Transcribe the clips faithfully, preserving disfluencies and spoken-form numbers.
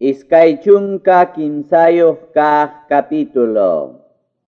Iskaychunka kimsayoq kaq capítulo.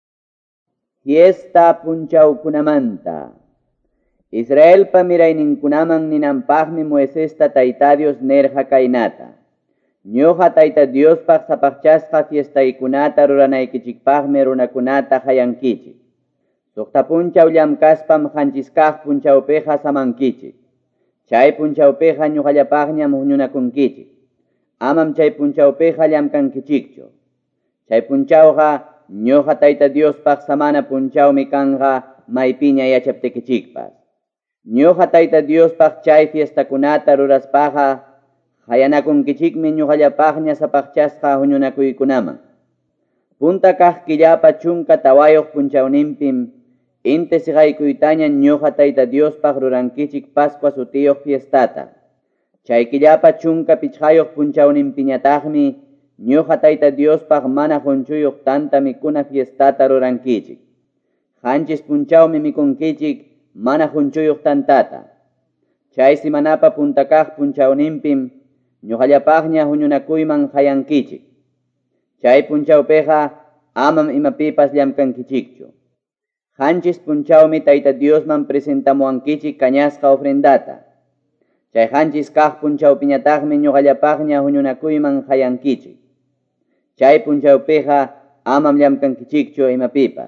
Fiesta punchawkunamanta. Israelpa mirayninkunaman ninanpaqmi Moisesta Tayta Dios nerqa kaynata. Ñuqa Tayta Diospaq sapaqchasqa fiestaykunata ruranaykichikpaqmi runakunata hayankichik. Suqta punchaw llamkaspam qanchiskaq punchawpiqa samankichik. Chay punchawpiqa ñuqallapaqñam huñunakunkichik. Amam chay punchawpiqa llamkankichikchu. Chay punchawqa ñuqa Tayta Diospaq samana punchawmi kanqa maypiña yachaptikichikpas. Ñuqa Tayta Diospaq chay fiestakunata ruraspaqa hayanakunkichikmi ñuqallapaqña sapaqchasqa huñunakuykunaman. Punta kaq killapa chunka tawayoq punchawninpim inti siqaykuytaña ñuqa Tayta Diospaq rurankichik Pascua sutiyoq fiestata. Chay killapa chunka pichqayoq punchawninpiñataqmi ñuqa Tayta Diospaq mana qunchuyuq tanta mikuna fiestata rurankichik. Qanchis punchawmi mikunkichik mana qunchuyuq tantata. Chay simanapa punta kaq punchawninpim ñuqallapaqña huñunakuyman hayankichik. Chay punchawpiqa amam imapipas llamkankichikchu. Qanchis punchawmi Tayta Diosman presentamuankichik kañasqa ofrendata. Chay qanchis kaq punchawpiñataqmi ñuqallapaqña huñunakuyman hayankichik. Chay punchawpiqa amam llamkankichikchu imapipas.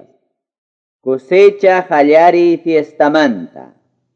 Cosecha qallari fiestamanta.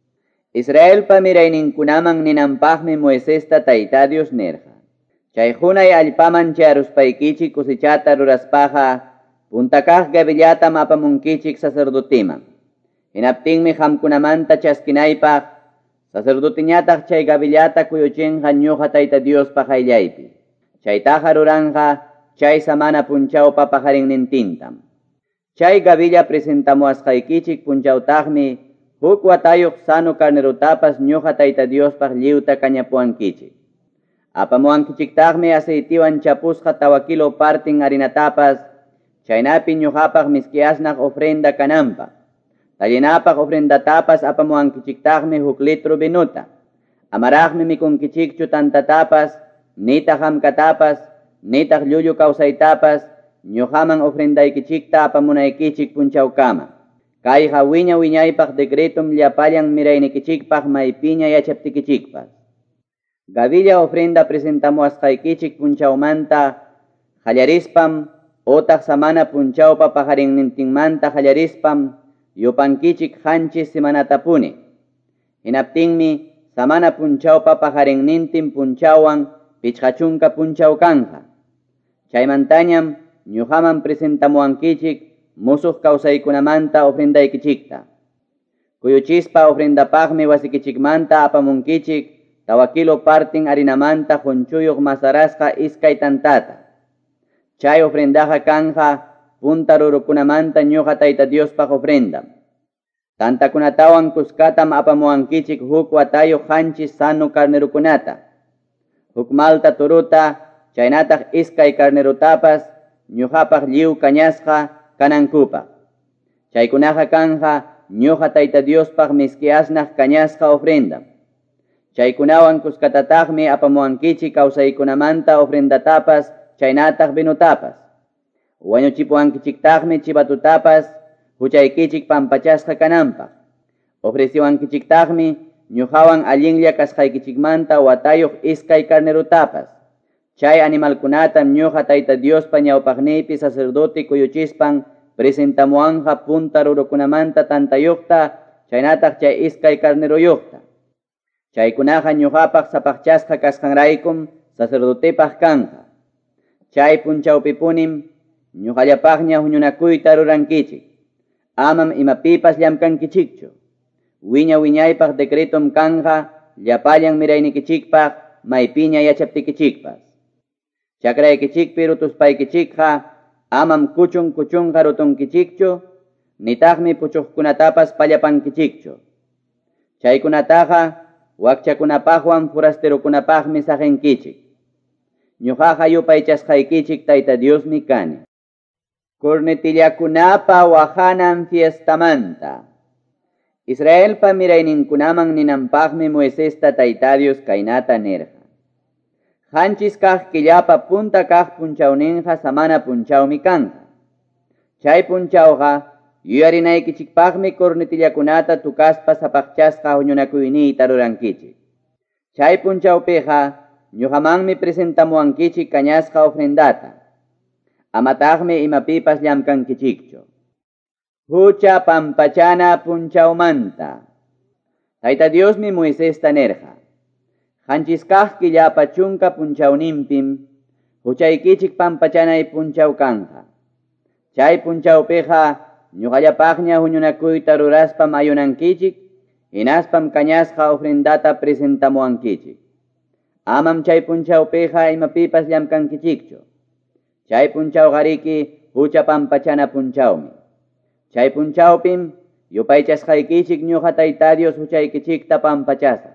Israelpa mirayninkunaman ninanpaqmi Moisesta Tayta Dios nerqa. Chay hunay allpaman charuspaykichik cosechata ruraspaqa punta kaq gavillatam apamunkichik sacerdotiman. Hinaptinmi qamkunamanta chaskinaypaq sacerdotiñataq chay gavillata kuyuchinqa ñuqa Tayta Diospaq ayllaypi. Chaytaqa ruranqa chay samana punchawpa pajarinnintintam. Chay gavilla presentamuasqaykichik punchawtaqmi huk watayuq sano carnerotapas ñuqa Tayta Diospaq lliwta kañapuankichik. Apamuankichiktaqmi aceitiwan chapusqa tawa kilo partin harinatapas chaynapi ñuqapaq miskiasnaq ofrenda kananpaq. Tallinapaq ofrendatapas apamuankichiktaqmi huk litro vinuta. Amaraqmi mikunkichikchu tantatapas, nitaq hamkatapas, nitaq llullu kawsaytapas, ñuqaman ofrendaykichikta apamunaykichik punchawkama. Kayqa wiña wiñaypaq decretum llapallan miraynikichikpaq maypiña yachaptikichikpas. Gavilla ofrenda presentamuasqaykichik punchawmanta qallarispam, otaq samana punchawpa pajarinnintinmanta qallarispam, yupankichik qanchis simanatapuni. Hinaptinmi samana punchawpa pajarinnintin punchawan pichqachunka punchaw kanqa. Chaymantañam ñuqaman presentamuankichik musuq kawsaykunamanta ofrendaykichikta. Kuyuchispa ofrendapaqmi wasikichikmanta apamunkichik tawa kilo partin harinamanta qunchuyuq masarasqa iskay tantata. Chay ofrendaqa kanqa punta rurukunamanta ñuqa Tayta Diospaq ofrendam. Tantakunatawan kuskatam apamuankichik huk watayuq qanchis sano carnerukunata. Huk malta turuta, chaynataq iskay carnerotapas ñuqapaq lliw kañasqa kanankupaq. Chaykunaqa kanqa ñuqa Tayta Diospaq miskiasnaq kañasqa ofrendam. Chaykunawan kuskatataqmi apamuankichik kawsaykunamanta ofrendatapas chaynataq vinutapas. Wañuchipuankichiktaqmi chivatutapas huchaykichik pampachasqa kananpaq. Ofreciwankichiktaqmi ñuqawan allinlla kasqaykichikmanta watayuq iskay carnerotapas. Chay animalkunatam ñuqa Tayta Diospa ñawpaqniypi sacerdote kuyuchispan presentamuanja punta rurukunamanta tantayuqta chaynataq chay iskay carneroyuqta. Chaykunaqa ñuqapaq sapaqchasqa kasqanraykum sacerdotepaq kanqa. Chay punchawpipunim ñuqallapaqña huñunakuyta rurankichik. Amam imapipas llamkankichikchu. Wiña wiñaypaq decretum kanqa llapallan miraynikichikpaq maypiña yachaptikichikpas. Chakraykichikpi rutuspaykichikqa amam kuchun kuchunqa rutunkichikchu, nitaqmi puchuqkunatapas pallapankichikchu. Chaykunataqa wakchakunapaqwan forasterokunapaqmi saqinkichik. Ñuqaqa yupaychasqaykichik Tayta Diosmi kani. Cornetillakunapa wahanan fiestamanta. Israelpa mirayninkunaman ninanpaqmi Moisesta Tayta Dios kaynata nerqa. Hanchis kaq killapa punta kaq punchawninqa samana punchawmi kanqa. Chay punchawqa yuyarinaykichikpaqmi kurnitillakunata tukaspa sapaqchasqa huñunakuyniyta rurankichik. Chay punchawpiqa ñuqamanmi presentamuwankichik kañasqa ofrendata. Amataqmi imapipas llamkankichikchu. Hucha pampachana punchawmanta. Tayta Diosmi Moisesta nerqa. Hanchis kaq killapa chunka punchawninpim huchaykichik pampachanay punchaw kanqa. Chay punchawpiqa ñuqallapaqña huñunakuyta ruraspam ayunankichik, hinaspam kañasqa ofrendata presentamuwankichik. Amam chay punchawpiqa imapipas llamkankichikchu. Chay punchawqariki hucha pampachana punchawmi. Chay punchawpim yupaychasqaykichik ñuqa Tayta Dios huchaykichikta pampachasa.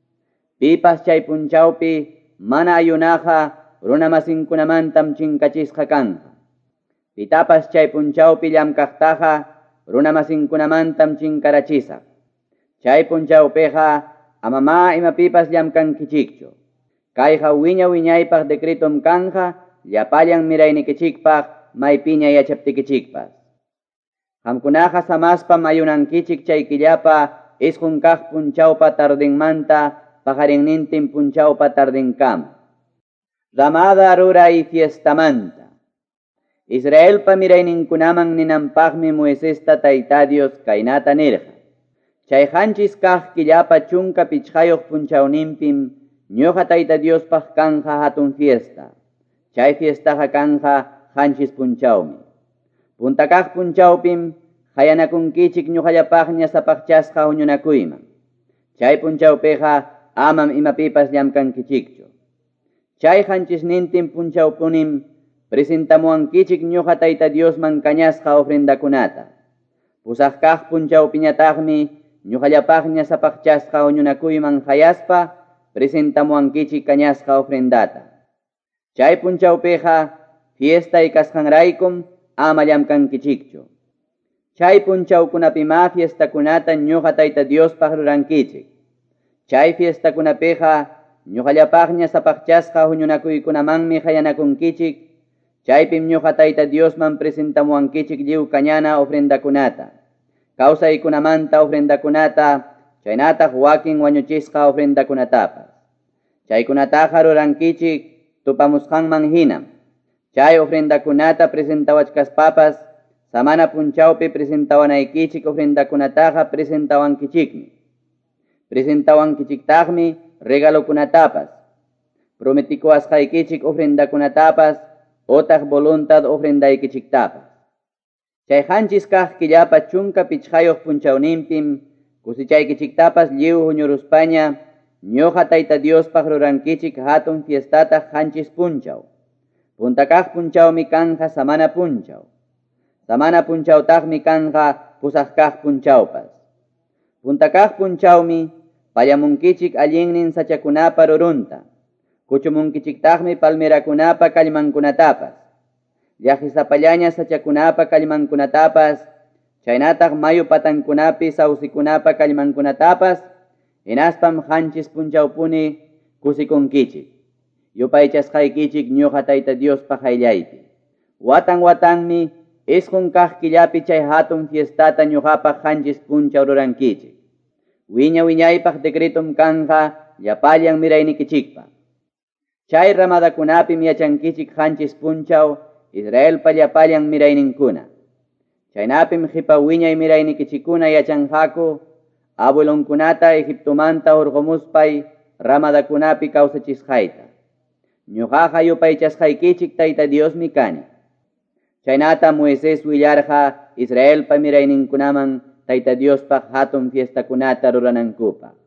Pipas chay punchawpi mana ayunaqa runamasinkunamantam chinkachisqa kanqa. Pitapas chay punchawpi llamkaqtaqa runamasinkunamantam chinkarachisaq. Chay punchawpiqa amama imapipas llamkankichikchu. Kayqa wiña wiñaypaq decretom kanqa llapallan miraynikichikpaq maypiña yachaptikichikpas. Qamkunaqa samaspam ayunankichik chay killapa isqun kaq punchawpa tardinmanta pajarinnintin punchawpa tardinkama. Ramada ruray fiestamanta. Israelpa mirayninkunaman ninanpaqmi Moisesta Tayta Dios kaynata nirqa. Chay hanchis kaq killapa chunka pichqayuq punchawninpim ñuqa Tayta Diospaq kanqa hatun fiesta. Chay fiestaqa kanqa hanchis punchawmi. Punta kaq punchawpim hayanakunkichik ñuqallapaqña sapaqchasqa huñunakuyman. Chay punchawpiqa amam imapipas llamkankichikchu. Chay hanchisnintin punchawpunim presentamuwankichik ñuqa Tayta Diosman kañasqa ofrendakunata. Pusaq kaq punchawpiñataqmi ñuqallapaqña sapaqchasqa huñunakuyman hayaspa presentamuwankichik kañasqa ofrendata. Chay punchawpiqa fiestay kasqanraykum ama llamkankichikchu. Chay punchawkunapima fiestakunata ñuqa Tayta Diospaq rurankichik. Chay fiestakunapiqa ñuqallapaqña sapaqchasqa huñunakuykunamanmi hayanakunkichik. Chaypim ñuqa Tayta Diosman presentamuwankichik lliw kañana ofrendakunata. Kawsaykunamanta ofrendakunata, chaynataq wakin wañuchisqa ofrendakunatapas. Chaykunataqa rurankichik tupamusqanman hinam. Chay ofrendakunata presentawachkaspapas samana punchawpi presentawanaykichik ofrendakunataqa presentawankichikmi. Presentawankichiktaqmi regalokunatapas. Prometikuasqaykichik ofrendakunatapas otaq voluntad ofrendaykichiktapas. Chay hanchis kaq killapa chunka pichqayuq punchawninpim kusichaykichiktapas lliw huñuruspaña ñuqa Tayta Diospaq rurankichik hatun fiestata hanchis punchaw. Punta kaq punchawmi kanqa samana punchaw. Samana punchawtaqmi kanqa pusaq kaq punchawpas. Punta kaq punchawmi pallamunkichik allinnin sachakunapa rurunta. Kuchumunkichiktaqmi palmerakunapa kallmankunatapas. Llakisapallaña sachakunapa kallmankunatapas. Chaynataq mayu patankunapi sausikunapa kallmankunatapas. Hinaspam hanchis punchawpuni kusikunkichik. Yupaychasqaykichik ñuqa Tayta Diospaq hayllaypi. Watan watanmi isqun kaq killapi chay hatun fiestata ñuqapaq hanchis punchaw rurankichik. Wiña wiñaypaq decretum kanqa llapallan miraynikichikpaq. Chay ramadakunapim yachankichik hanchis punchaw Israelpa llapallan mirayninkuna. Chaynapim qipa wiñay miraynikichikuna yachanqaku abuelonkunata Egiptomanta hurqumuspay ramadakunapi kawsachisqayta. Ñuqaqa yupaychasqaykichik Tayta Diosmi kani. Chaynata Moisés willarqa Israelpa mirayninkunaman Tayta Diospaq hatun fiestakunata ruranankupa.